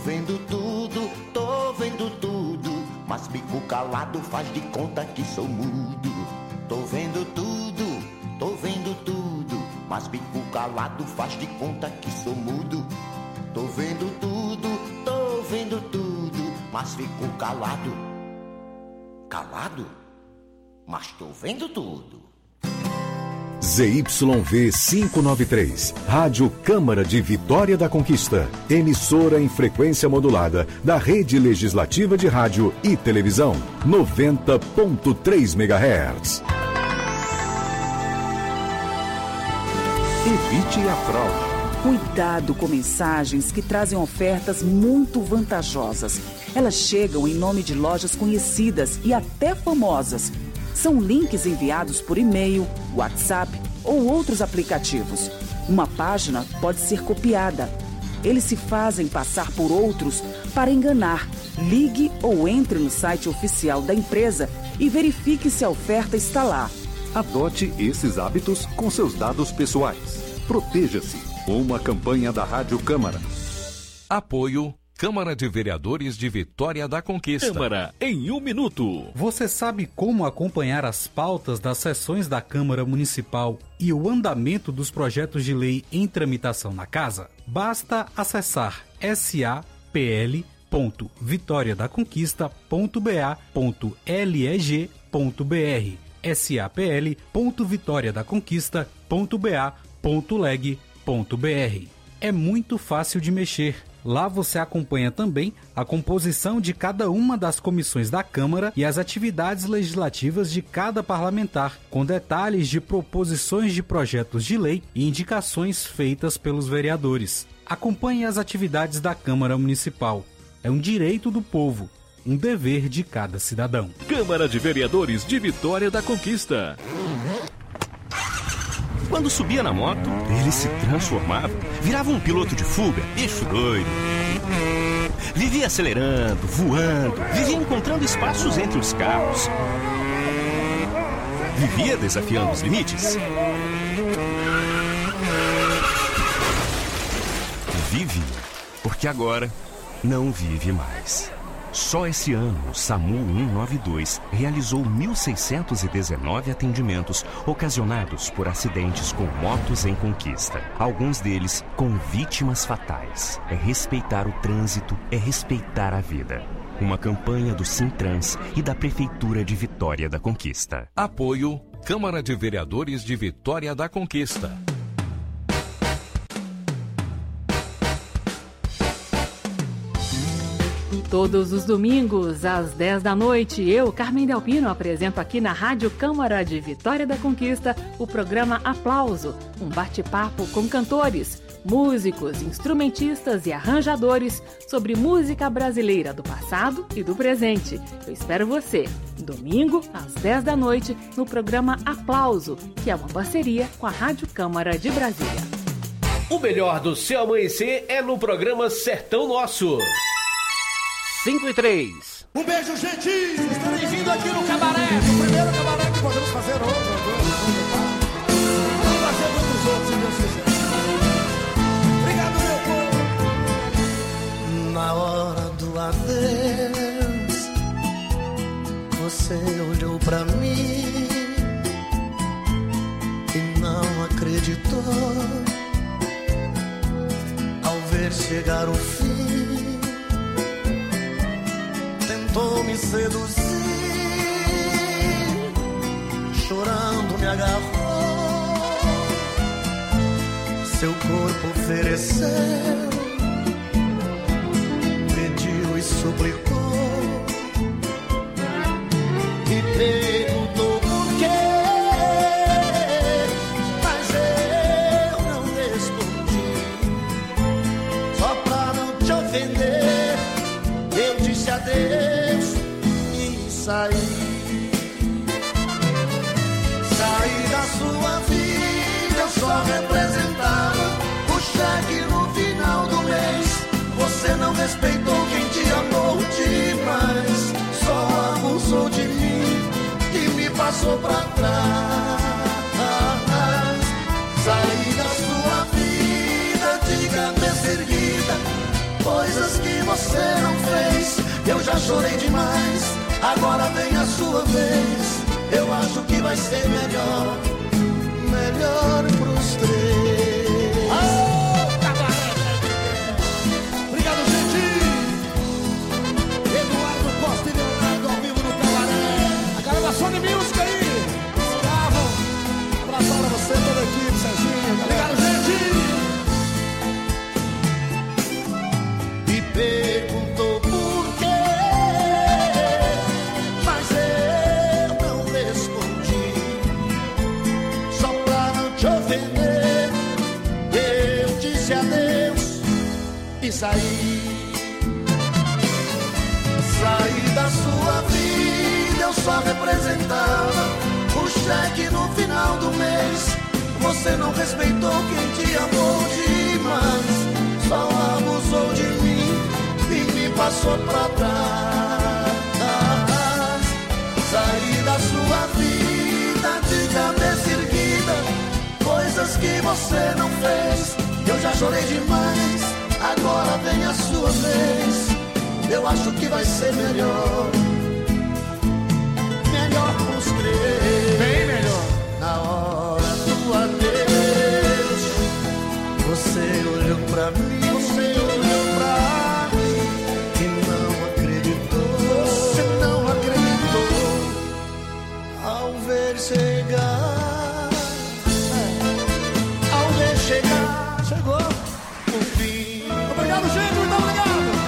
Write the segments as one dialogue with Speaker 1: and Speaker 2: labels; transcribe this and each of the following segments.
Speaker 1: vendo tudo, tô vendo tudo, mas fico calado, faz de conta que sou mudo. Tô vendo tudo, mas fico calado, faz de conta que sou mudo. Tô vendo tudo, mas fico calado. Calado? Mas tô vendo tudo.
Speaker 2: ZYV 593, Rádio Câmara de Vitória da Conquista, emissora em frequência modulada da Rede Legislativa de Rádio e Televisão, 90.3 MHz. Evite a fraude.
Speaker 3: Cuidado com mensagens que trazem ofertas muito vantajosas. Elas chegam em nome de lojas conhecidas e até famosas. São links enviados por e-mail, WhatsApp ou outros aplicativos. Uma página pode ser copiada. Eles se fazem passar por outros para enganar. Ligue ou entre no site oficial da empresa e verifique se a oferta está lá.
Speaker 2: Adote esses hábitos com seus dados pessoais. Proteja-se. Uma campanha da Rádio Câmara.
Speaker 4: Apoio Câmara de Vereadores de Vitória da Conquista.
Speaker 5: Câmara em 1 minuto. Você sabe como acompanhar as pautas das sessões da Câmara Municipal e o andamento dos projetos de lei em tramitação na casa? Basta acessar sapl.vitoriadaconquista.ba.leg.br sapl.vitoriadaconquista.ba.leg.br. É muito fácil de mexer. Lá você acompanha também a composição de cada uma das comissões da Câmara e as atividades legislativas de cada parlamentar, com detalhes de proposições de projetos de lei e indicações feitas pelos vereadores. Acompanhe as atividades da Câmara Municipal. É um direito do povo, um dever de cada cidadão.
Speaker 4: Câmara de Vereadores de Vitória da Conquista.
Speaker 6: Quando subia na moto, ele se transformava, virava um piloto de fuga, bicho doido. Vivia acelerando, voando, vivia encontrando espaços entre os carros. Vivia desafiando os limites. Vive, porque agora não vive mais. Só esse ano, o SAMU 192 realizou 1.619 atendimentos ocasionados por acidentes com motos em conquista. Alguns deles com vítimas fatais. É respeitar o trânsito, é respeitar a vida. Uma campanha do Sintrans e da Prefeitura de Vitória da Conquista.
Speaker 4: Apoio Câmara de Vereadores de Vitória da Conquista.
Speaker 7: Todos os domingos, às 10 da noite, eu, Carmen Delpino, apresento aqui na Rádio Câmara de Vitória da Conquista o programa Aplauso, um bate-papo com cantores, músicos, instrumentistas e arranjadores sobre música brasileira do passado e do presente. Eu espero você, domingo, às 10 da noite, no programa Aplauso, que é uma parceria com a Rádio Câmara de Brasília.
Speaker 8: O melhor do seu amanhecer é no programa Sertão Nosso. 5 e 3.
Speaker 9: Um beijo, gente! Estarei vindo aqui no cabaré, no primeiro cabaré que podemos fazer outro. Vamos fazer muitos outros, se Deus quiser. Obrigado, meu povo! Na hora do adeus, você olhou pra mim e não acreditou ao ver chegar o fim. Tentou me seduzir, chorando me agarrou, seu corpo ofereceu, pediu e suplicou, e perguntou por quê, mas eu não respondi, só pra não te ofender, eu disse adeus. Saí da sua vida, eu só representava o cheque no final do mês. Você não respeitou quem te amou demais, só abusou de mim e me passou pra trás. Saí da sua vida de cabeça erguida, coisas que você já chorei demais, agora vem a sua vez. Eu acho que vai ser melhor, melhor pros três.
Speaker 10: Obrigado, gente. Eduardo Costa e Leonardo ao vivo no Cabaré. A galera da Sony Music aí. Estavam. Abração pra você, toda a equipe, Serginho. Obrigado, gente.
Speaker 9: Me perguntou por quê, mas eu não respondi. Só pra não te ofender, eu disse adeus e saí. Saí da sua vida, eu só representava o cheque no final do mês. Você não respeitou quem te amou demais, só abusou de mim e me passou pra trás. Saí da sua vida de cabeça erguida, coisas que você não fez. Eu já chorei demais, agora vem a sua vez. Eu acho que vai ser melhor, melhor pros três.
Speaker 10: Bem melhor.
Speaker 9: Na hora do adeus, você olhou pra mim, você olhou pra mim e não acreditou. Você não acreditou ao ver chegar, ao ver chegar, chegou o fim.
Speaker 10: Obrigado, gente, muito obrigado.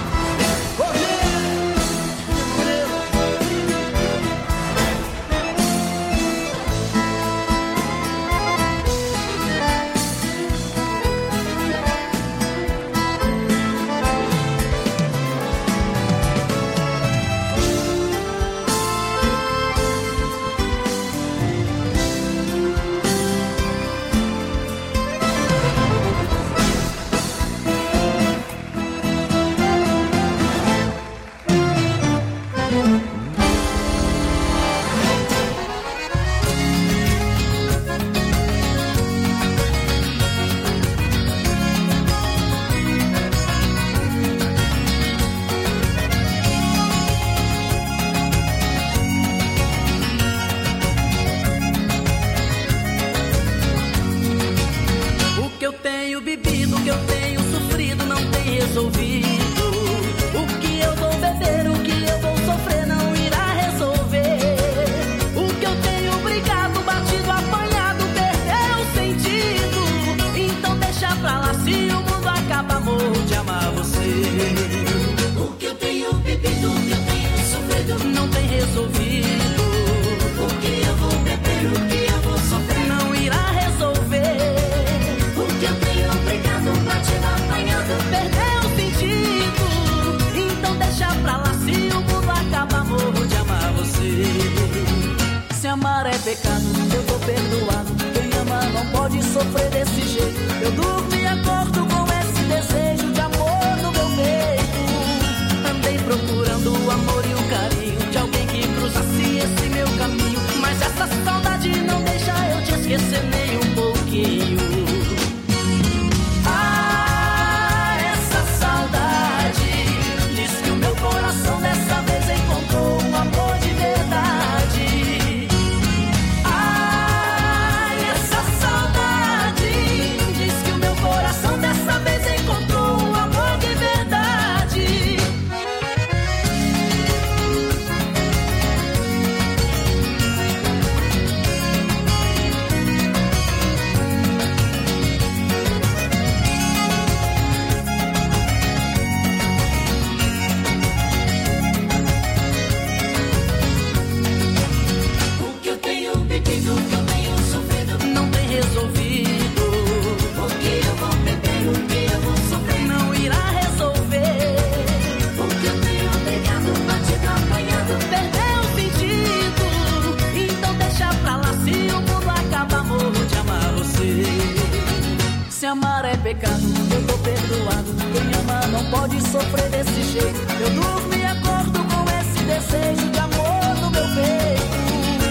Speaker 11: Sofrer desse jeito, eu durmo e acordo com esse desejo de amor no meu peito.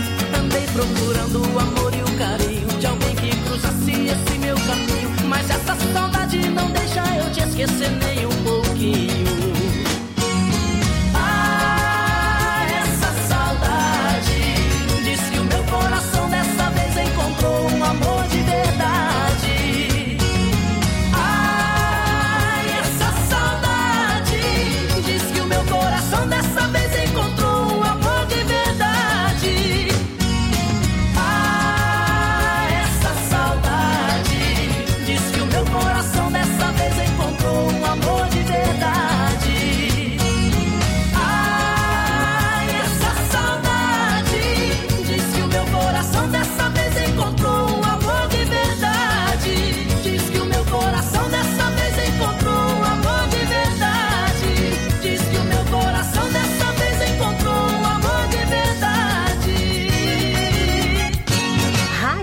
Speaker 11: Andei procurando o amor e o carinho de alguém que cruzasse esse meu caminho, mas essa saudade não deixa eu te esquecer nem um pouquinho. Ah,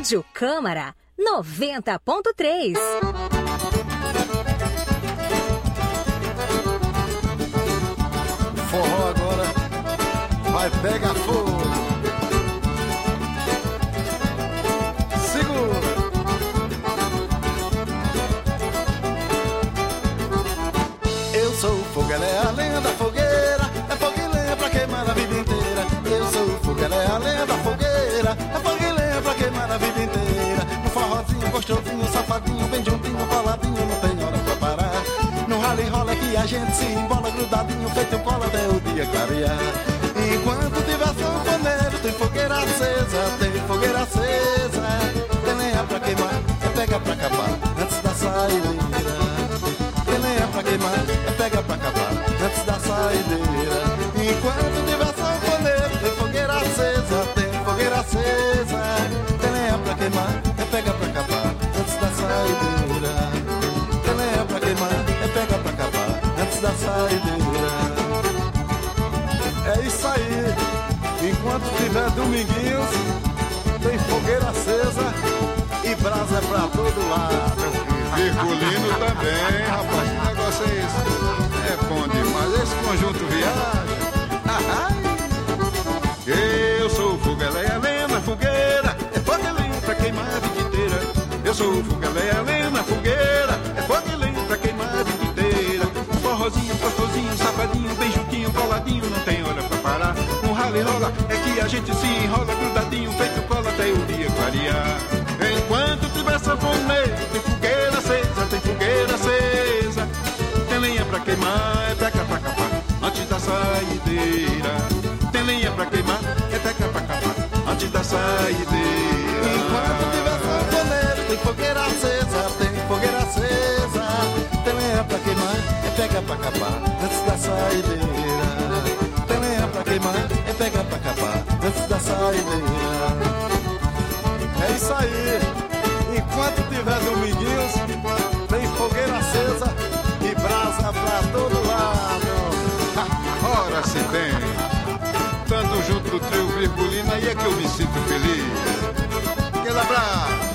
Speaker 12: Rádio Câmara 90.3.
Speaker 10: Forró agora vai pegar fogo. Segura. Eu sou o fogo, ela é a lenha da fogueira. É fogo e lenha pra queimar a vida inteira. Eu sou o fogo, ela é a lenha da fogueira. É fogo e lenha pra queimar a vida inteira. No forrozinho, gostosinho, safadinho, bem juntinho, coladinho, não tem hora pra parar. No rally rola que a gente se embola, grudadinho, feito cola até o dia clarear. Enquanto tiver sanfoneiro, tem fogueira acesa, tem fogueira acesa. Tem lenha pra queimar, é pega pra acabar, antes da saideira. Tem lenha pra queimar, é pega pra acabar, antes da saideira. Enquanto tiver sanfoneiro, tem fogueira acesa, tem fogueira acesa. Tem lenha pra queimar, é pega pra acabar, antes da saideira. Tem lenha pra queimar, é pega pra acabar, antes da saideira. É isso aí, enquanto tiver dominguinhos, tem fogueira acesa e brasa pra todo lado.
Speaker 13: Virgulino também, rapaz, que negócio é esse? É bom demais, esse conjunto viaja. Eu sou o fogo, ela é a lenha na fogueira, é fogo e lenha pra queimar a vida inteira. Eu sou o fogo, ela é a lenha na fogueira, é fogo e lenha pra queimar a vida inteira. Forrozinho, gostosinho, safadinho, bem juntinho, coladinho, não tem hora pra parar. Um rally rola é que a gente se enrola, grudadinho, feito cola até o dia clarear. Enquanto tiver sanfoneiro, tem fogueira acesa, tem fogueira acesa. Tem lenha pra queimar, é peca pra capar, antes da saideira. Tem lenha pra queimar, é peca pra capar, antes da saideira.
Speaker 10: Enquanto tiver sanfoneiro, tem fogueira acesa, tem fogueira acesa. Tem lenha pra queimar, é pega pra acabar, antes da saideira. Tem lenha pra queimar, é pega pra acabar, antes da saideira. É isso aí, enquanto tiver dominguinhos, tem fogueira acesa e brasa pra todo lado.
Speaker 13: Ora se tem, tanto junto do trio Virgulino, aí é que eu me sinto feliz. Aquele abraço.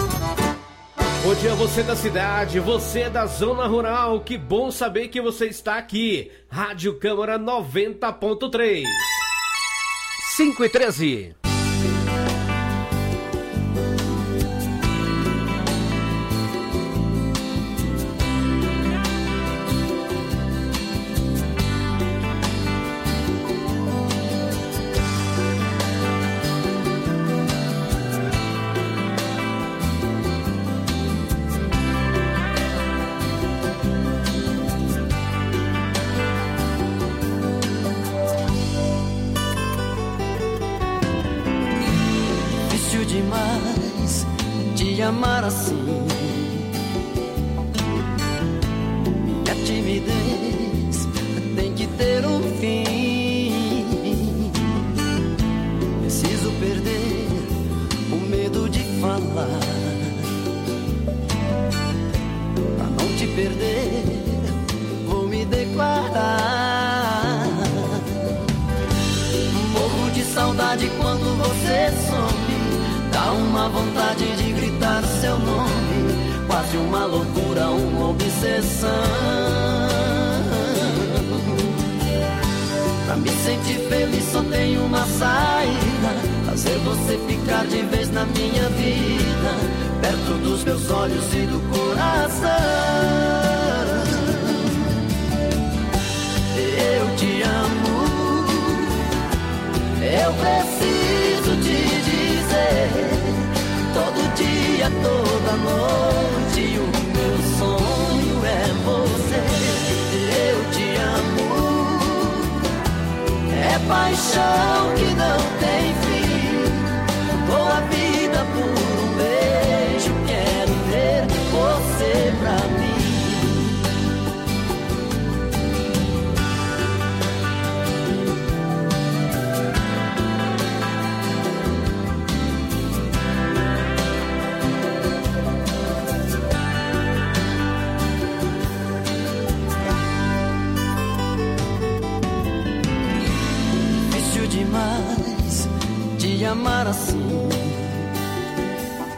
Speaker 8: Bom dia, você da cidade, você da zona rural, que bom saber que você está aqui. Rádio Câmara 90.3. 5h13.
Speaker 11: Amar assim, minha timidez tem que ter um fim. Preciso perder o medo de falar, pra não te perder, vou me declarar. Morro de saudade quando você some. Dá uma vontade de gritar seu nome, quase uma loucura, uma obsessão. Pra me sentir feliz só tem uma saída, fazer você ficar de vez na minha vida, perto dos meus olhos e do coração. Eu te amo, eu preciso te dizer, todo dia, toda noite, o meu sonho é você. Eu te amo, é paixão que não tem fim. Dou a vida por um beijo, quero ter você pra mim. Demais de amar assim,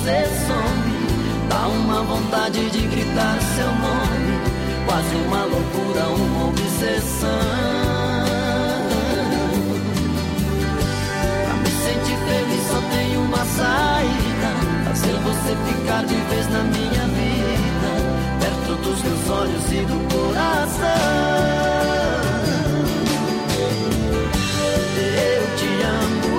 Speaker 11: você some. Dá uma vontade de gritar seu nome, quase uma loucura, uma obsessão. Pra me sentir feliz só tem uma saída, fazer você ficar de vez na minha vida, perto dos meus olhos e do coração. Eu te amo,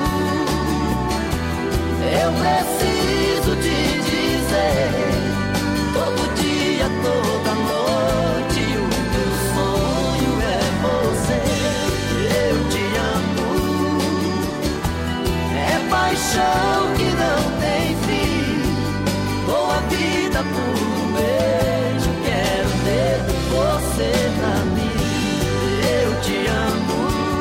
Speaker 11: eu preciso te dizer, todo dia, toda noite, o meu sonho é você. Eu te amo, é paixão que não tem fim, dou a vida por um beijo, quero ter você pra mim. Eu te amo,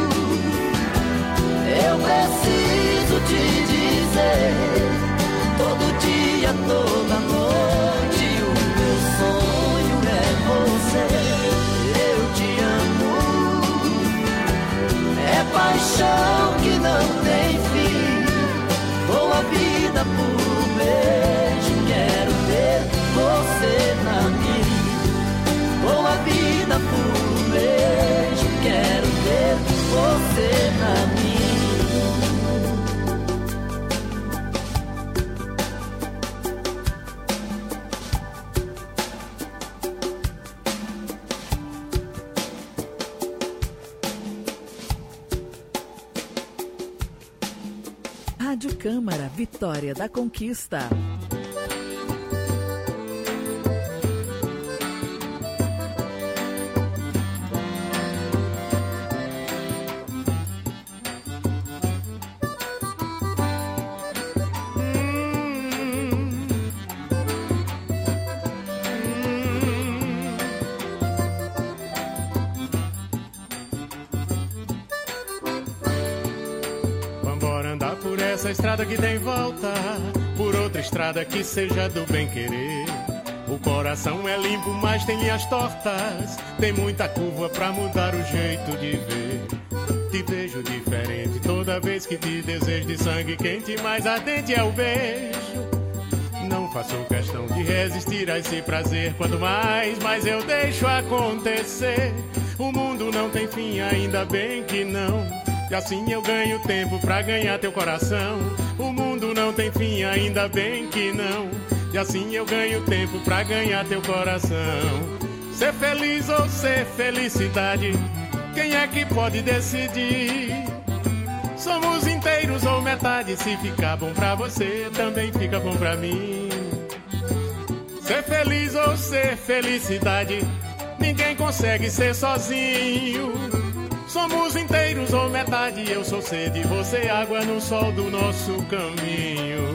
Speaker 11: eu preciso te dizer, todo dia, toda noite, o meu sonho é você. Eu te amo, é paixão que não tem fim, dou a vida por um beijo, quero ter você pra mim. Dou a vida por um beijo, quero ter você pra mim.
Speaker 3: Rádio Câmara, Vitória da Conquista.
Speaker 14: Essa estrada que tem volta, por outra estrada que seja do bem querer. O coração é limpo, mas tem linhas tortas, tem muita curva pra mudar o jeito de ver. Te vejo diferente toda vez que te desejo, de sangue quente, mais ardente é o beijo. Não faço questão de resistir a esse prazer, quanto mais eu deixo acontecer. O mundo não tem fim, ainda bem que não, e assim eu ganho tempo pra ganhar teu coração. O mundo não tem fim, ainda bem que não, e assim eu ganho tempo pra ganhar teu coração. Ser feliz ou ser felicidade, quem é que pode decidir? Somos inteiros ou metade, se ficar bom pra você, também fica bom pra mim. Ser feliz ou ser felicidade, ninguém consegue ser sozinho. Somos inteiros ou metade, eu sou sede, você água no sol do nosso caminho.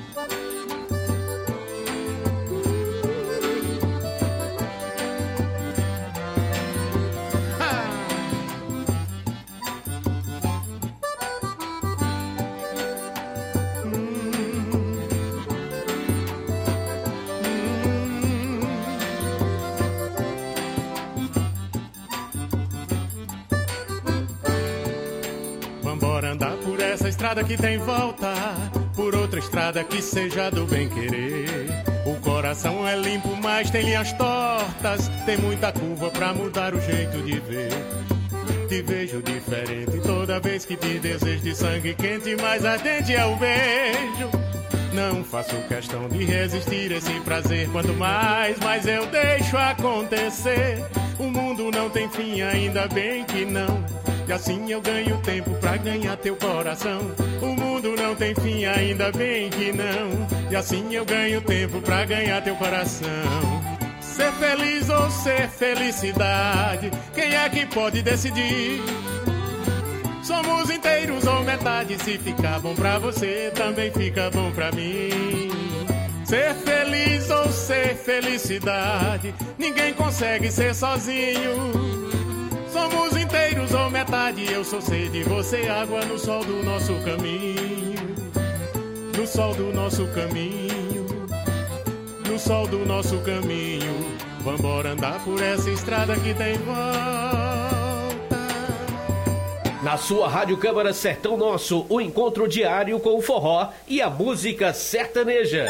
Speaker 14: Estrada que tem volta, por outra estrada que seja do bem querer. O coração é limpo, mas tem linhas tortas, tem muita curva pra mudar o jeito de ver. Te vejo diferente toda vez que te desejo, de sangue quente, mais ardente é o beijo. Não faço questão de resistir a esse prazer, quanto mais eu deixo acontecer. O mundo não tem fim, ainda bem que não, e assim eu ganho tempo pra ganhar teu coração. O mundo não tem fim, ainda bem que não, e assim eu ganho tempo pra ganhar teu coração. Ser feliz ou ser felicidade, quem é que pode decidir? Somos inteiros ou metade, se ficar bom pra você, também fica bom pra mim. Ser feliz ou ser felicidade, ninguém consegue ser sozinho. Somos inteiros ou metade, eu sou sede, você água no sol do nosso caminho. No sol do nosso caminho, no sol do nosso caminho. Vambora andar por essa estrada que tem volta.
Speaker 8: Na sua Rádio Câmara Sertão Nosso, o encontro diário com o forró e a música sertaneja.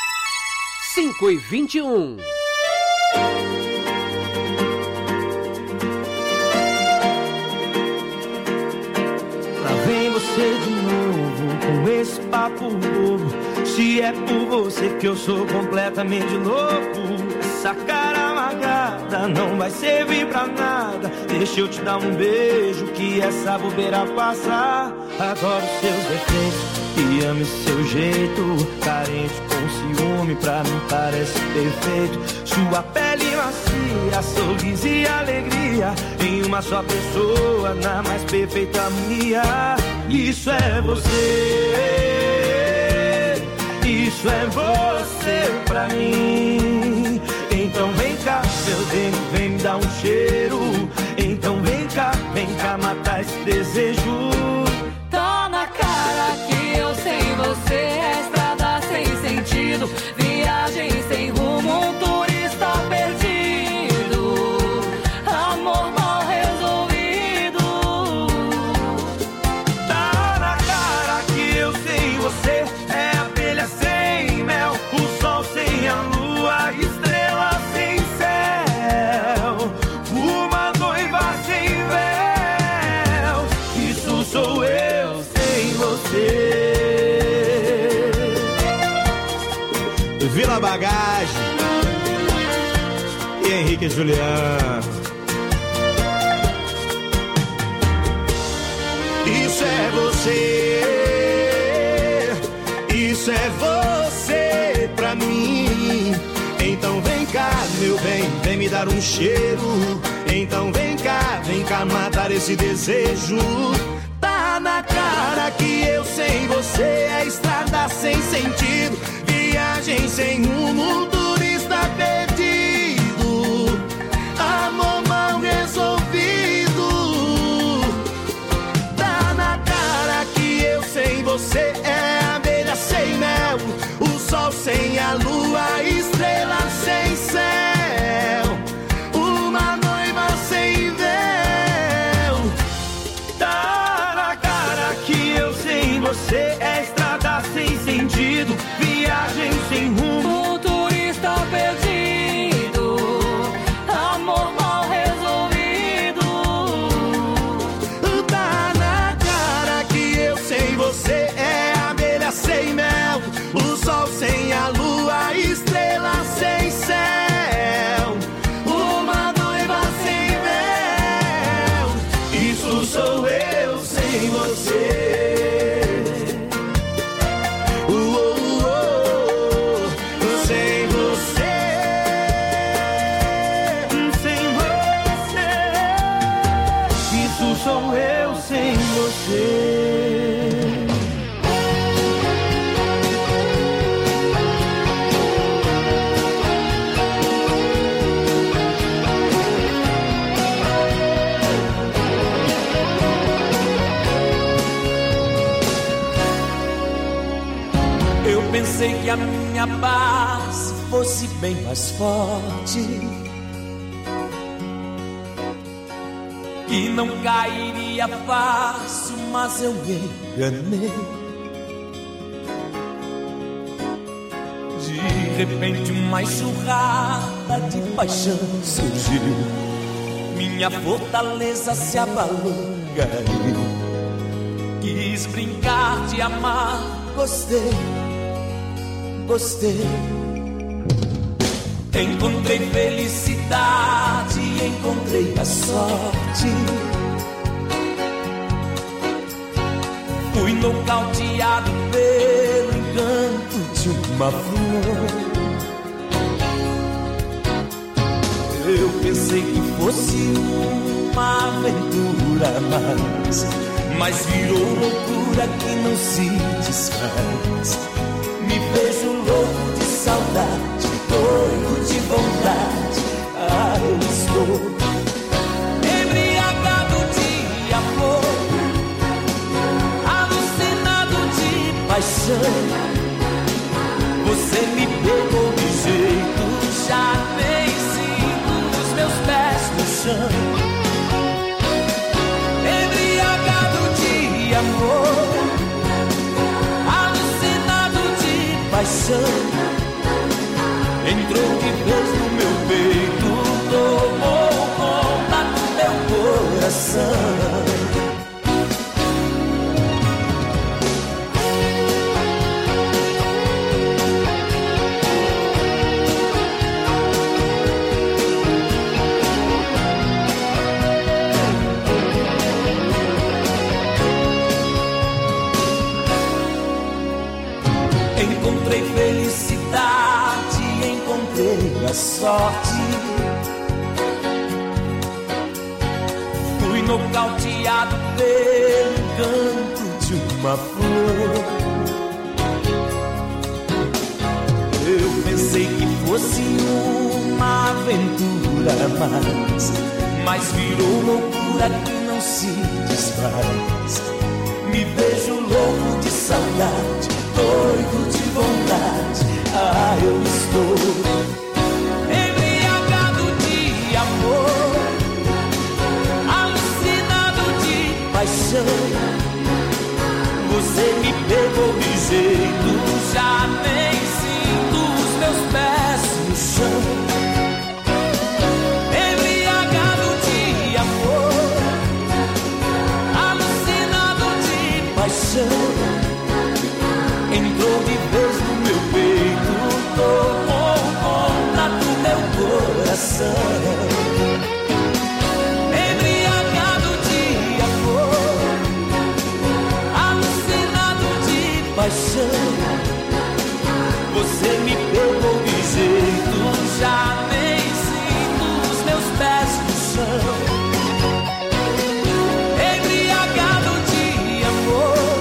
Speaker 8: 5h21.
Speaker 15: Lá vem você de novo com esse papo bobo. Se é por você que eu sou completamente louco, essa cara amargada não vai servir pra nada. Deixa eu te dar um beijo que essa bobeira passar. Adoro seus defeitos e amo seu jeito. Carente com ciúme, pra mim parece perfeito. Sua pele macia, sorriso e alegria em uma só pessoa, na mais perfeita harmonia. Isso é você. Isso é você pra mim. Então vem cá, meu bem, vem me dar um cheiro. Então vem cá matar esse desejo.
Speaker 11: Tá na cara que eu sem você é estrada sem sentido, viagem sem rumo, um turista perdido, amor mal resolvido.
Speaker 15: Tá na cara que eu sem você é abelha sem mel, o sol sem a lua, estrela sem céu, uma noiva sem véu. Isso sou eu sem você.
Speaker 16: Vila Bagagem e Henrique e Juliano.
Speaker 15: Isso é você. Isso é você pra mim.
Speaker 16: Então vem cá, meu bem, vem me dar um cheiro. Então vem cá matar esse desejo.
Speaker 15: Tá na cara que eu sem você é estrada sem sentido, viagem sem rumo, turista perdido, amor mal resolvido. Tá na cara que eu sem você é abelha sem mel, o sol sem a lua, estrela sem céu, uma noiva sem véu. Tá na cara que eu sem você é estrada sem sentido, viagem sem rumo,
Speaker 11: um turista perdido, amor mal resolvido.
Speaker 15: Tá na cara que eu sem você é abelha sem mel, o sol sem a lua, estrela sem céu, uma noiva sem véu. Isso sou eu sem você. Sou eu sem você.
Speaker 11: Eu pensei que a minha base fosse bem mais forte, que não cairia fácil, mas eu me enganei. De repente uma enxurrada de paixão surgiu, minha fortaleza se abalou, caí. Quis brincar de amar, gostei. Encontrei felicidade, encontrei a sorte. Fui nocauteado pelo encanto de uma flor. Eu pensei que fosse uma aventura, mas virou loucura que não se desfaz. Me vejo louco de saudade, doido de vontade. Eu estou embriagado de amor, alucinado de paixão. Você me pegou de jeito, já nem sinto os meus pés no chão. Embriagado
Speaker 15: paixão entrou de vez no meu peito, tomou conta do meu coração. Encontrei felicidade, encontrei a sorte. Fui nocauteado pelo encanto de uma flor. Eu pensei que fosse uma aventura, mas virou loucura que não se desfaz. Me vejo louco de saudade, doido de vontade. Ah, eu estou embriagado de amor, alucinado de paixão. Você me pegou de jeito, já nem sinto os meus pés no chão. Embriagado de amor, alucinado de paixão. Entrou de vez no meu peito, tomou conta do meu coração. Embriagado de amor, alucinado de paixão. Você me pegou de jeito, já nem sinto os meus pés no chão. Embriagado de amor,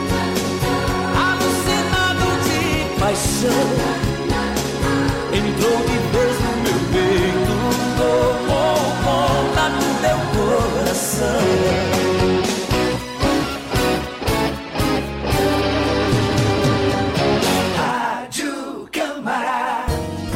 Speaker 15: paixão, entrou de vez no meu peito, tomou conta do meu coração. Rádio Câmara.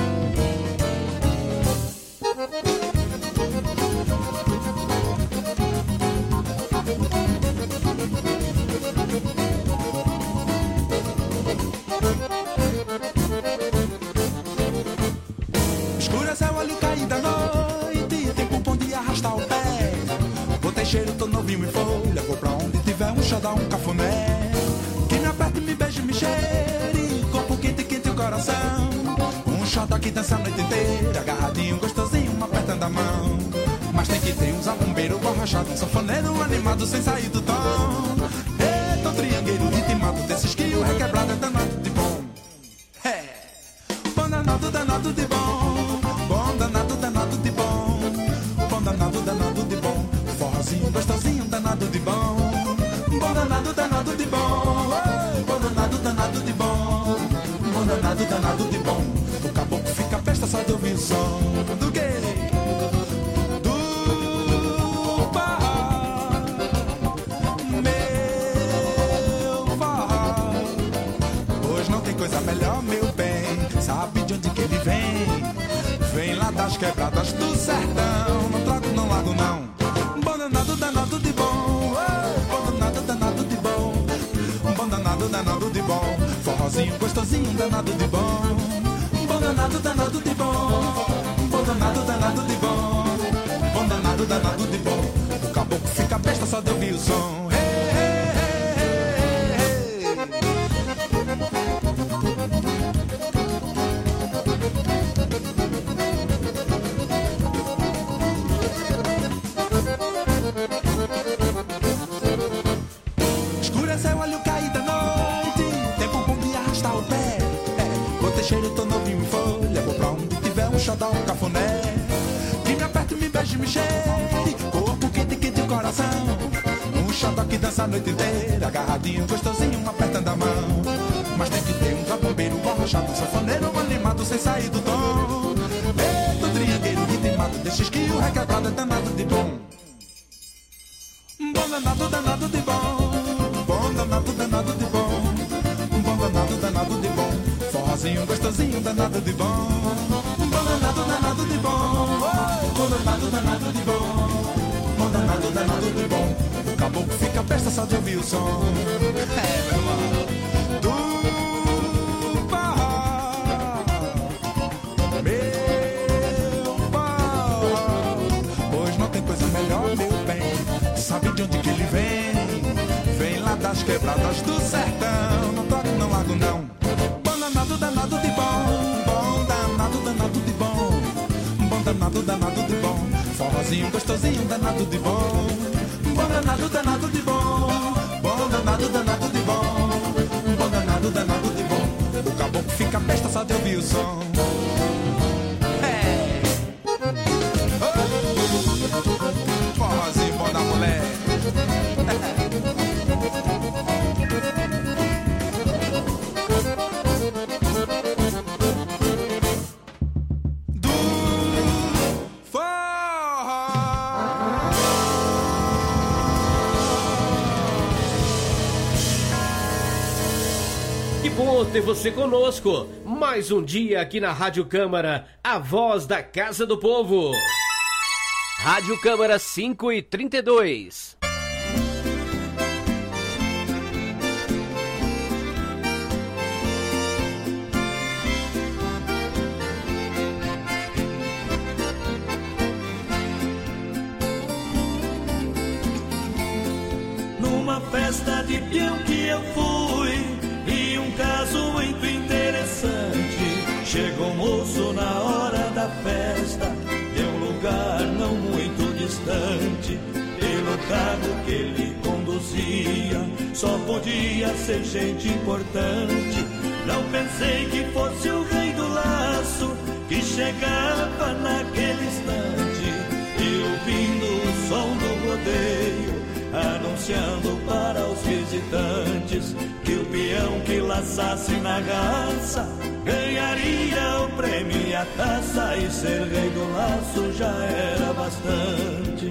Speaker 10: Escureceu, olho caído da noite, tempo bom de arrastar o pé. Botei cheiro, tô novinho em folha, vou pra onde tiver um xodó, um cafuné. Que me aperte, me beije, me cheire, corpo quente, quente o coração. Um xodó que dança a noite inteira, agarradinho, gostosinho, uma apertando a mão. Mas tem que ter um zabumbeiro, borrachado, um sanfoneiro animado sem sair do tom. Eita, um triangueiro ritmado desses que o requebrado é danado de bom. É, bom danado, danado de bom. Bom danado, danado de bom. Bom danado, danado de bom. Forrozinho, gostosinho, danado de bom. Bom danado, danado de bom. Bom danado, danado de bom. Bom danado, danado de bom. O caboclo fica besta só de ouvir o som do quê? Coisa melhor, meu bem, sabe de onde que ele vem? Vem lá das quebradas do sertão, não troco, não largo não. Bom danado, danado de bom. Bom danado, danado de bom. Bom danado, danado de bom. Forrozinho, gostosinho, danado de bom. Bom danado, danado de bom. Bom danado, danado de bom. Bom danado, danado de bom. O caboclo fica besta só de ouvir o som. Escureceu, olho caído da noite, tempo bom de arrastar o pé. Botei cheiro, tô novinho em folha, vou pra onde tiver um xodó, um cafuné. Que me aperte, me beije, me cheire, corpo quente, quente o coração. Um xodó que dança a noite inteira, agarradinho, gostosinho, apertando a mão. Mas tem que ter um zabumbeiro, borrachado, um sanfoneiro animado sem sair do tom. Eita, um triangueiro ritmado desses que o requebrado é danado de bom. Bom danado, danado de bom. Bom danado, danado de bom. Bom danado, danado de bom. Forrozinho, gostosinho, danado de bom. Bom danado, danado de bom. Bom danado, danado de bom. Bom danado, danado de bom. O caboclo fica besta só de ouvir o som. É, meu irmão. Do Pará.
Speaker 17: quebradas do sertão. Não toque, não largo não. Bom danado, danado de bom. Bom danado, danado de bom. Bom danado, danado de bom. Forrozinho gostosinho, danado de bom. Bom danado, danado de bom. Bom danado, danado de bom. Bom danado, danado de bom. O caboclo fica besta só de ouvir o som. Forrozinho bom da mulher. Do forró.
Speaker 8: Que bom ter você conosco. Mais um dia aqui na Rádio Câmara, a voz da Casa do Povo.
Speaker 18: Rádio Câmara 5h32.
Speaker 15: Numa festa de peão que eu fui, e um caso muito interessante. Chegou um moço na hora da festa, de um lugar não muito distante. Pelo carro que ele conduzia, só podia ser gente importante. Não pensei que fosse o rei do laço, que chegava naquele instante. E ouvindo o som do rodeio, anunciando para os visitantes que o peão que laçasse na raça ganharia o prêmio e a taça, e ser rei do laço já era bastante.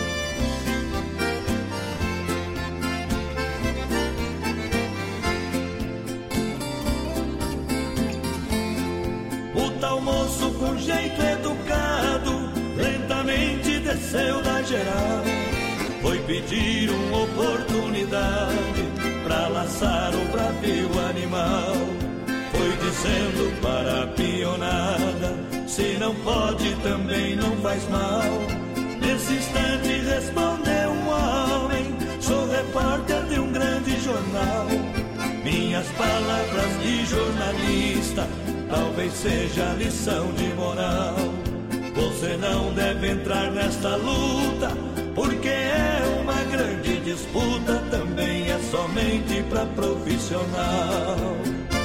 Speaker 15: O tal moço com jeito educado lentamente desceu da geral, foi pedir uma oportunidade pra laçar o bravio animal. Foi dizendo para a pionada, se não pode também não faz mal. Nesse instante respondeu um homem, sou repórter de um grande jornal. Minhas palavras de jornalista talvez seja lição de moral. Você não deve entrar nesta luta, porque é uma grande disputa, também é somente pra profissional.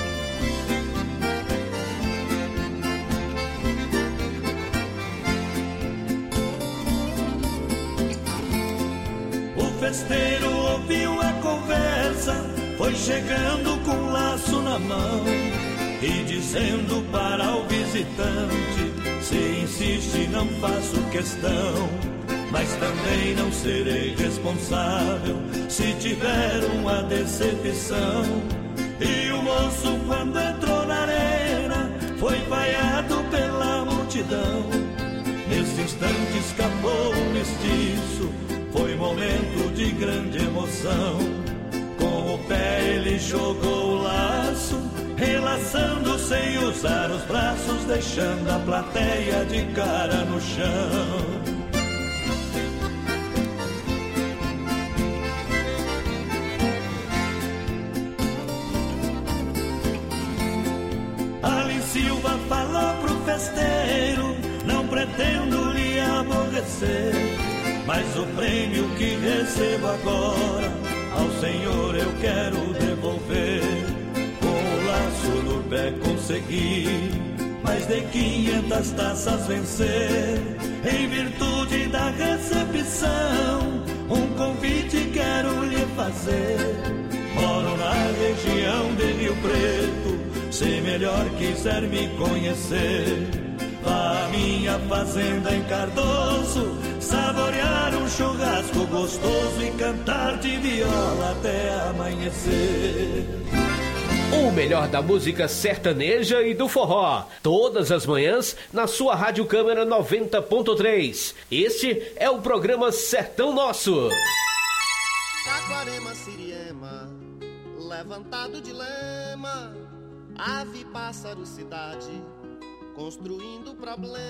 Speaker 15: O festeiro ouviu a conversa, foi chegando com um laço na mão e dizendo para o visitante, se insiste não faço questão, mas também não serei responsável se tiver uma decepção. E o moço, quando entrou na arena, foi vaiado pela multidão. Nesse instante escapou o mestiço, foi momento de grande emoção. Com o pé ele jogou o laço, relaçando sem usar os braços, deixando a plateia de cara no chão. Silva falou pro festeiro, não pretendo lhe aborrecer, mas o prêmio que recebo agora, ao senhor eu quero devolver. Com o laço no pé consegui mais de 500 taças vencer. Em virtude da recepção, um convite quero lhe fazer. Moro na região de Rio Preto, se melhor quiser me conhecer, vá à minha fazenda em Cardoso, saborear um churrasco gostoso e cantar de viola até amanhecer.
Speaker 8: O melhor da música sertaneja e do forró, todas as manhãs na sua Rádio Câmara 90.3. Este é o programa Sertão Nosso.
Speaker 19: Saquarema, Siriema, levantado de lema, ave, pássaro, cidade, construindo problemas.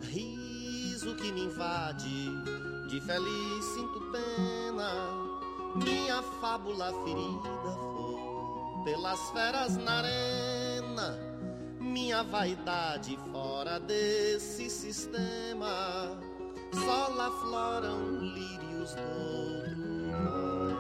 Speaker 19: Riso que me invade, de feliz sinto pena, minha fábula ferida foi pelas feras na arena, minha vaidade fora desse sistema. Só lá floram lírios do outro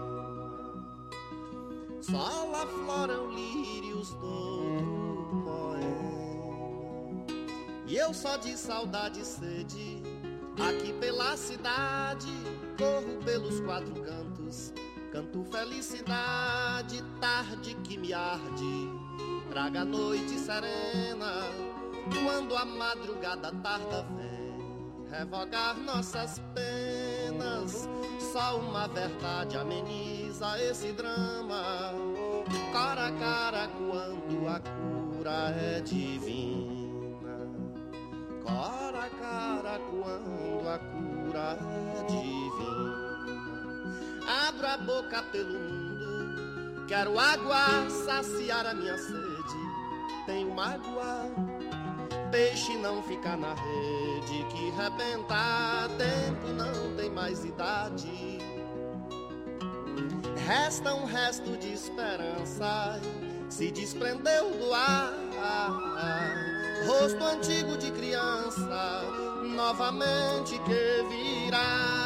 Speaker 19: poema. Só lá floram lírios do outro poema. E eu só de saudade e sede, aqui pela cidade, corro pelos quatro cantos, canto felicidade, tarde que me arde, traga a noite serena, quando a madrugada tarda vem revogar nossas penas. Só uma verdade ameniza esse drama, cara a cara quando a cura é divina. Cara a cara quando a cura é divina. Abro a boca pelo mundo, quero água, saciar a minha sede. Tenho mágoa, peixe não fica na rede, que rebenta, tempo não tem mais idade. Resta um resto de esperança, se desprendeu do ar. Rosto antigo de criança, novamente que virá.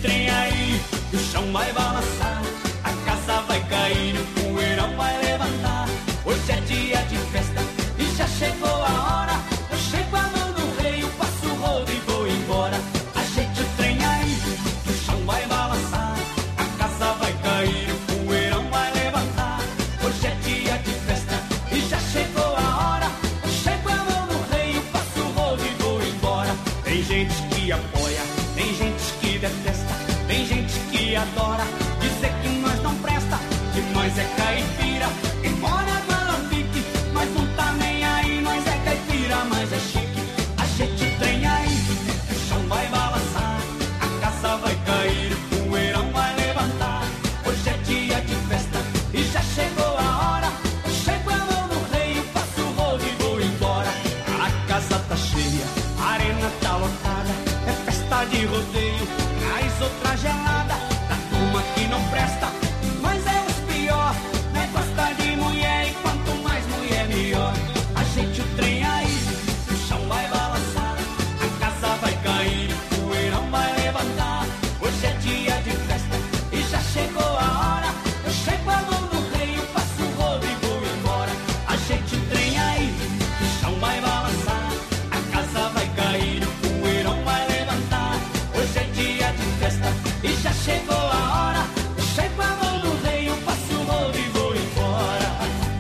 Speaker 15: trem aí, o chão vai balançar, a casa vai cair, o poeirão vai levantar. Hoje é dia de festa e já chegou a hora. Eu chego a mão no rei, passo o rodo e vou embora. Ajeite o trem aí, o chão vai balançar, a casa vai cair, o poeirão vai levantar. Hoje é dia de festa e já chegou a hora. Eu chego a mão no rei, passo o rodo e vou embora. Tem gente que apoia, tem gente que detesta, tem gente que adora dizer que nós não presta, que nós é caipira. Embora não fique, mas não tá nem aí, nós é caipira, mas é chique. Ajeite o trem aí, o chão vai balançar, a casa vai cair, o poeirão vai levantar. Hoje é dia de festa e já chegou a hora. Eu chego a mão no rei, passo o rodo e vou embora. A casa tá cheia, a arena tá lotada, é festa de rodeio, traz outra gelada da turma que não presta, mas é os pior, né? Gosta de mulher e quanto mais mulher melhor. Ajeite o trem aí, o chão vai balançar, a casa vai cair, o poeirão vai levantar. Hoje é dia de festa e já chegou a hora. Eu chego a mão no rei, eu passo o rodo e vou embora. Ajeite o trem aí, o chão vai balançar, a casa vai cair, o poeirão vai levantar. Hoje é dia de festa e já chegou a hora. Eu chego a mão no rei, eu passo o rodo e vou embora.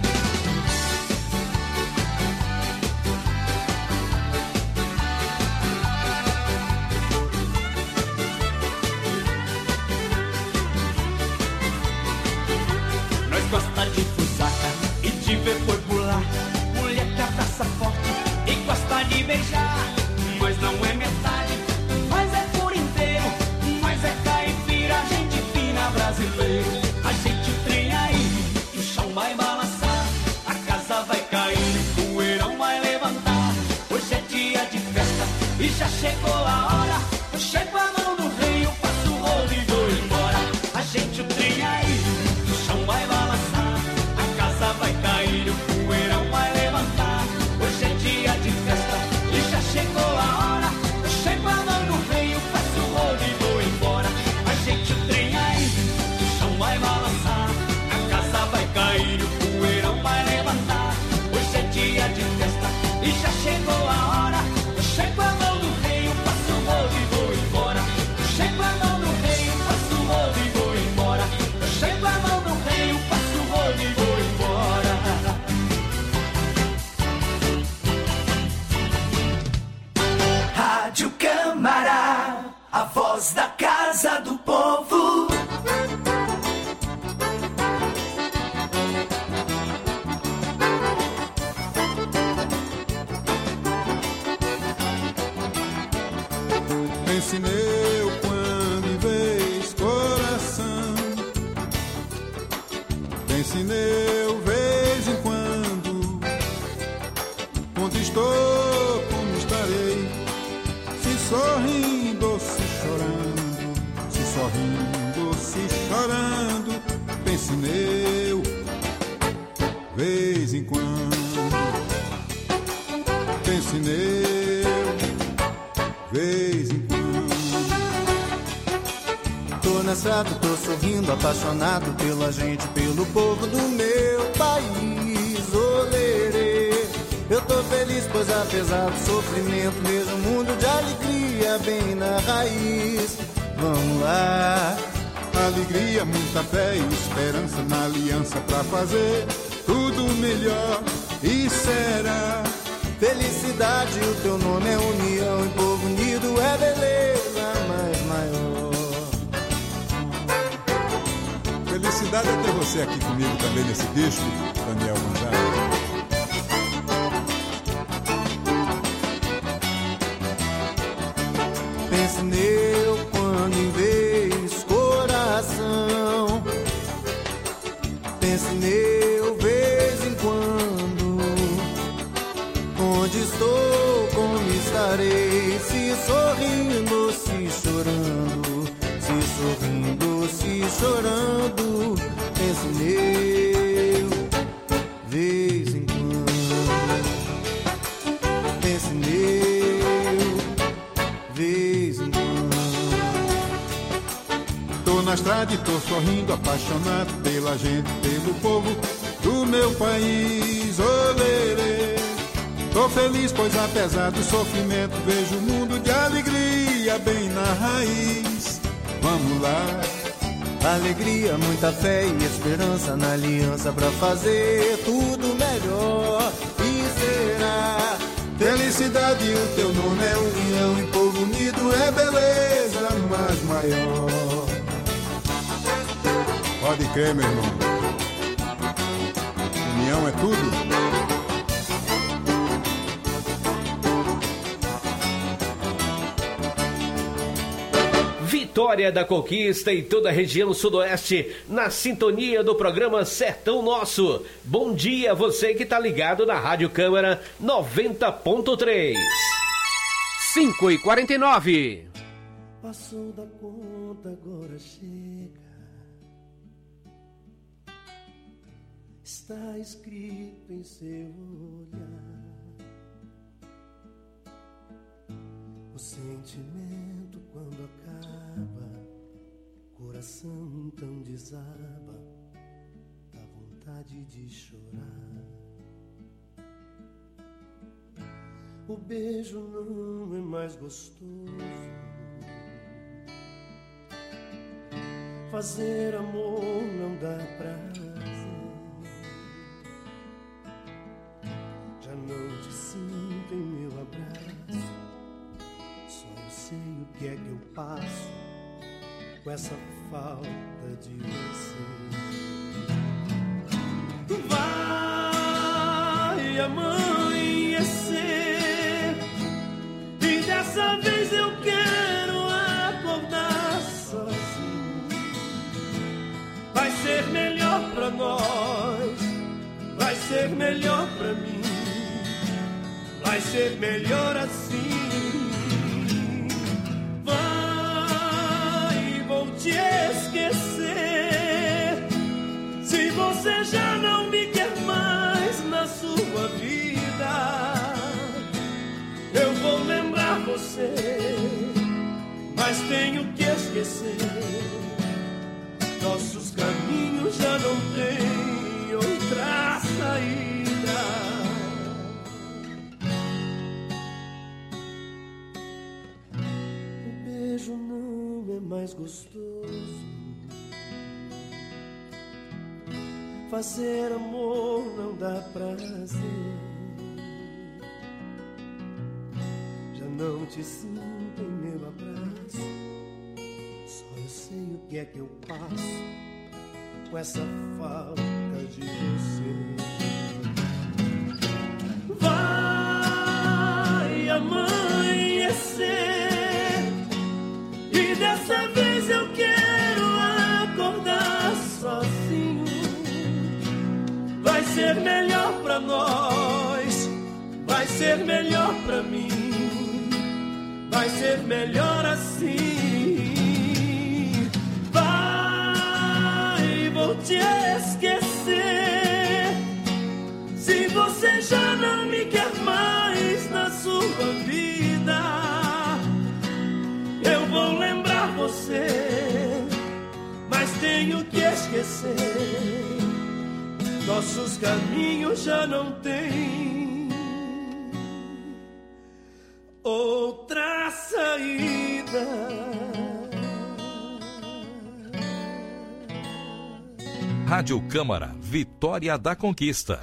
Speaker 15: Nós gosta de fusaca e de ver boi pular, mulher que abraça forte e gosta de beijar. Mas não é metade, mas é por inteiro, mas é caipira, gente fina brasileiro. Ajeite o trem aí, o chão vai balançar, a casa vai cair, o poeirão vai levantar. Hoje é dia de festa e já chegou a hora. Eu chego a mão no rei, eu passo o rodo e vou embora. Ajeite o trem aí, o chão vai balançar, a casa vai cair, o poeirão vai levantar. Hoje é dia de festa e já chegou a hora. Eu chego a mão no rei, eu passo o rodo e vou embora. Ajeite o trem aí, o chão vai balançar, a casa vai cair, o poeirão vai levantar. Hoje é dia de festa e já chegou a hora. Eu chego a mão no rei, eu passo o rodo e vou embora. Eu chego a mão no rei, eu passo o rodo e vou embora. Eu chego a mão no rei, eu passo o rodo e vou embora.
Speaker 11: Rádio Câmara, a voz da casa do povo.
Speaker 13: Pense meu quando em vez coração, pense meu vez em quando, onde estou, como estarei, se sorrindo ou se chorando, se sorrindo ou se chorando. Pense meu vez em quando, pense meu vez em quando.
Speaker 10: Tô na estrada, tô sorrindo, apaixonado pela gente, pelo povo do meu país. Olerê, eu tô feliz, pois apesar do sofrimento, vejo um mundo de alegria bem na raiz. Vamos lá.
Speaker 13: Alegria, muita fé e esperança na aliança pra fazer tudo melhor. E será
Speaker 10: felicidade, o teu nome é união, e povo unido é beleza mais maior.
Speaker 13: Felicidade é ter você aqui comigo também nesse disco, Daniel Gonzalez.
Speaker 10: Pense neu quando em vez coração, pense neu vez em quando, onde estou, como estarei, se sorrindo, se chorando, se sorrindo, se chorando. Pense neu vez em quando, pense neu vez em quando.
Speaker 13: estrada e tô sorrindo, apaixonado pela gente, pelo povo do meu país. Olê, tô feliz, pois apesar do sofrimento vejo o mundo de alegria bem na raiz. Vamos lá.
Speaker 20: Alegria, muita fé e esperança na aliança pra fazer tudo melhor. E será
Speaker 13: felicidade, o teu nome é união e povo unido é beleza mais maior. Pode crer, meu irmão. União é tudo.
Speaker 8: Vitória da Conquista e toda a região sudoeste na sintonia do programa Sertão Nosso. Bom dia, você que tá ligado na Rádio Câmara 90.3.
Speaker 18: 5h49.
Speaker 9: Passou da conta, agora chega. Está escrito em seu olhar. O sentimento quando acaba, coração tão desaba, dá vontade de chorar. O beijo não é mais gostoso, fazer amor não dá prazer. Já não te sinto em meu abraço, só eu sei o que é que eu passo com essa falta de você. Vai amanhecer e dessa vez eu quero acordar sozinho. Vai ser melhor pra nós, vai ser melhor pra mim, vai ser melhor assim. Te esquecer, se você já não me quer mais na sua vida, eu vou lembrar você, mas tenho que esquecer. Nossos caminhos já não têm outra saída. O beijo não é mais gostoso, fazer amor não dá prazer. Já não te sinto em meu abraço, só eu sei o que é que eu passo com essa falta de você. Vai amanhecer e dessa vez eu quero acordar sozinho. Vai ser melhor pra nós, vai ser melhor pra mim, vai ser melhor assim. Vai, vou te esquecer, se você já não me quer mais na sua vida, eu vou lembrar você, mas tenho que esquecer. Nossos caminhos já não têm outra saída.
Speaker 4: Rádio Câmara, Vitória da Conquista.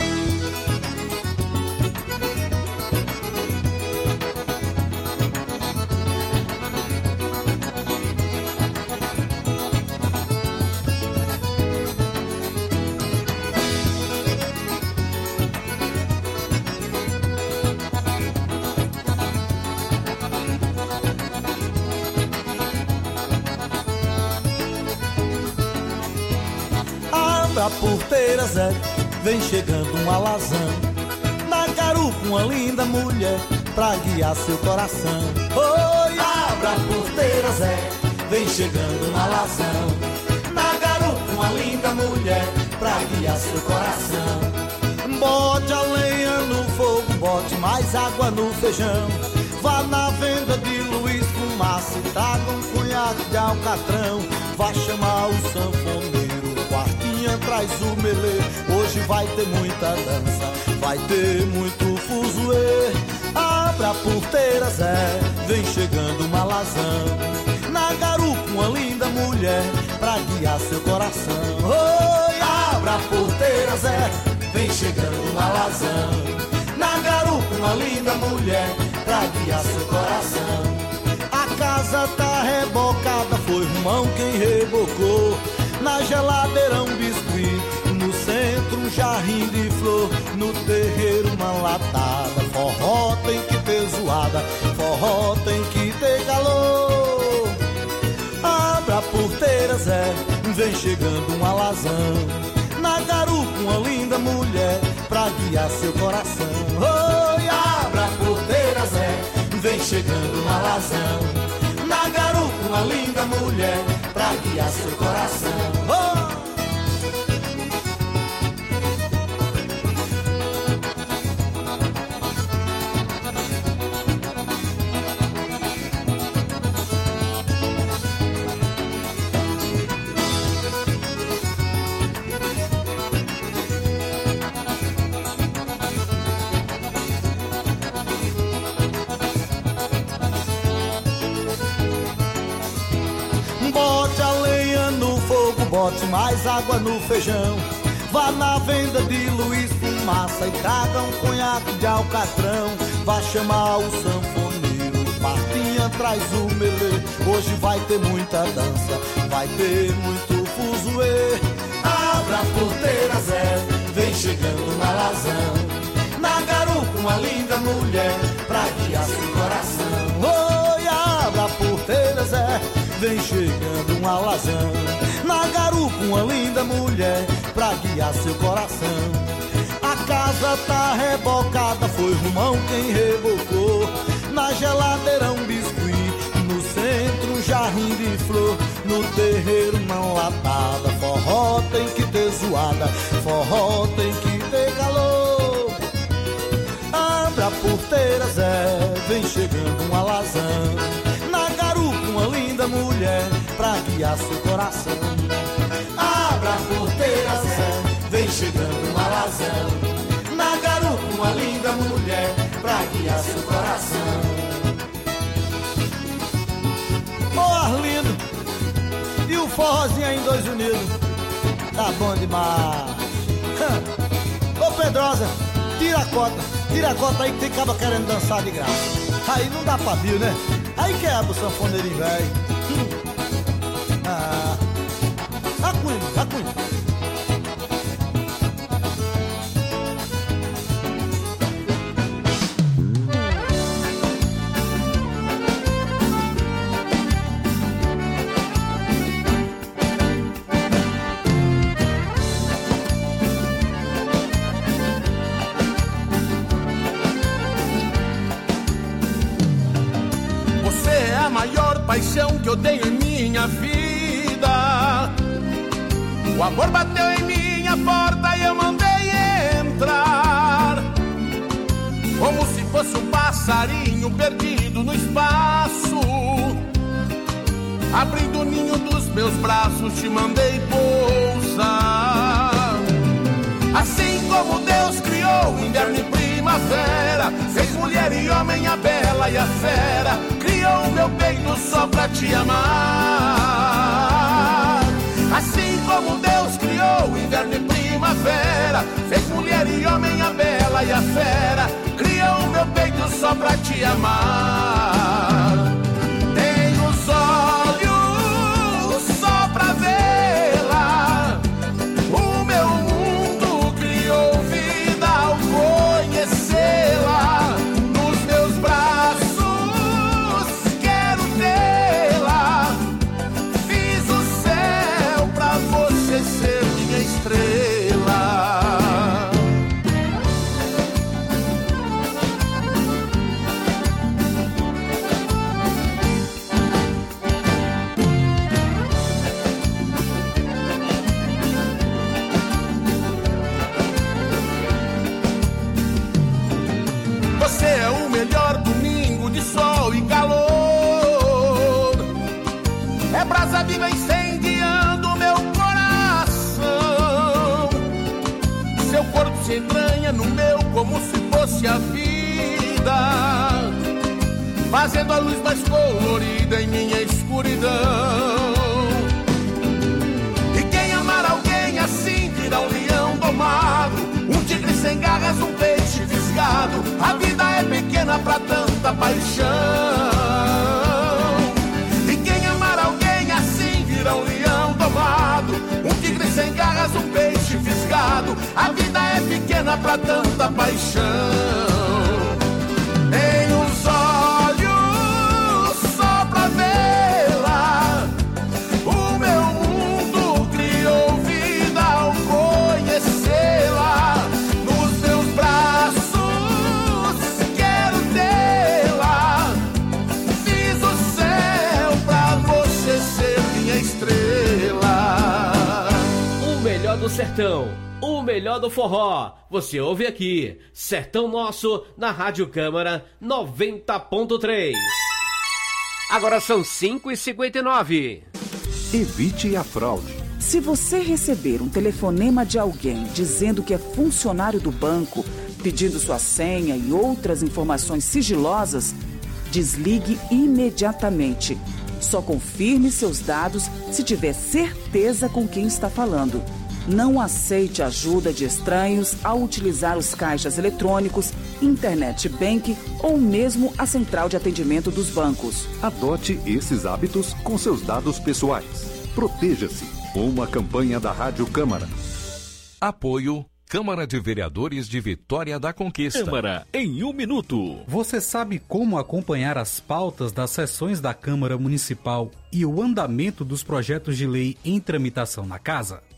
Speaker 20: A porteira Zé, vem chegando um alazão, na garupa uma linda mulher, pra guiar seu coração. Oi, abra a porteira Zé, vem chegando um alazão, na garupa uma linda mulher, pra guiar seu coração. Bote a lenha no fogo, bote mais água no feijão, vá na venda de Luiz Fumaça e traga um punhado conhaque de alcatrão, vá chamar o sanfoneiro. Quartinha traz o melê, hoje vai ter muita dança, vai ter muito fuzuê. Abra a porteira, Zé, vem chegando uma lazão. Na garupa uma linda mulher, pra guiar seu coração. Oi, abra a porteira, Zé, vem chegando uma lazão. Na garupa uma linda mulher, pra guiar seu coração. A casa tá rebocada, foi Romão quem rebocou. Na geladeira um biscuit, no centro um jarrim de flor, no terreiro uma latada. Forró tem que ter zoada, forró tem que ter calor. Abra a porteira, Zé, vem chegando um alazão. Na garupa uma linda mulher, pra guiar seu coração. Oi, abra a porteira, Zé, vem chegando um alazão. Na garupa uma linda mulher, pra guiar seu coração. Oh! Bote mais água no feijão. Vá na venda de Luiz Fumaça e traga um conhaque de alcatrão. Vá chamar o sanfoneiro, Martinha traz o melê. Hoje vai ter muita dança, vai ter muito fuzuê. Abra a porteira, Zé, vem chegando uma lazão. Na garupa uma linda mulher, pra guiar seu coração. Oi, abra a porteira, Zé, vem chegando uma lazão. Na garupa uma linda mulher, pra guiar seu coração. A casa tá rebocada, foi Romão quem rebocou. Na geladeira um biscuit, no centro um jarrim de flor, no terreiro uma latada. Forró tem que ter zoada, forró tem que ter calor. Abra a porteira, Zé, vem chegando um alazão. Na garupa uma linda mulher, pra guiar seu coração. Abra a porteira, Zé, vem chegando uma lazão. Na garupa uma linda mulher, pra guiar seu coração. Ô Arlindo, e o forrozinho aí em Dois Unidos? Tá bom demais. Ô Pedrosa, tira a cota aí que tem caba querendo dançar de graça. Aí não dá pra vir, né? Aí quebra o sanfoneirinho, velho. Acunha.
Speaker 21: Você é a maior paixão que eu tenho em minha vida. O amor bateu em minha porta e eu mandei entrar, como se fosse um passarinho perdido no espaço. Abrindo o ninho dos meus braços, te mandei pousar. Assim como Deus criou inverno e primavera, fez mulher e homem, a bela e a fera, criou o meu peito só pra te amar. Assim como Deus criou inverno e primavera, fez mulher e homem, a bela e a fera, criou o meu peito só pra te amar. Tenho os olhos só pra vê-la, o meu mundo criou vida ao conhecê-la. Nos meus braços quero tê-la, fiz o céu pra você ser minha estrela. fosse a vida, fazendo a luz mais colorida em minha escuridão. E quem amar alguém assim virá um leão domado, um tigre sem garras, um peixe fisgado. A vida é pequena pra tanta paixão. E quem amar alguém assim virá um leão domado, um tigre sem garras, um peixe fisgado. A vida é pequena pra tanta paixão. Em os olhos só pra vê-la, o meu mundo criou vida ao conhecê-la. Nos meus braços quero tê-la, fiz o céu pra você ser minha estrela.
Speaker 8: O melhor do sertão, o melhor do forró, você ouve aqui, Sertão Nosso, na Rádio Câmara 90.3.
Speaker 18: Agora são 5h59.
Speaker 2: Evite a fraude.
Speaker 3: Se você receber um telefonema de alguém dizendo que é funcionário do banco, pedindo sua senha e outras informações sigilosas, desligue imediatamente. Só confirme seus dados se tiver certeza com quem está falando. Não aceite ajuda de estranhos ao utilizar os caixas eletrônicos, internet bank ou mesmo a central de atendimento dos bancos.
Speaker 2: Adote esses hábitos com seus dados pessoais. Proteja-se. Uma campanha da Rádio Câmara.
Speaker 4: Apoio Câmara de Vereadores de Vitória da Conquista.
Speaker 5: Câmara em 1 minuto. Você sabe como acompanhar as pautas das sessões da Câmara Municipal e o andamento dos projetos de lei em tramitação na Casa?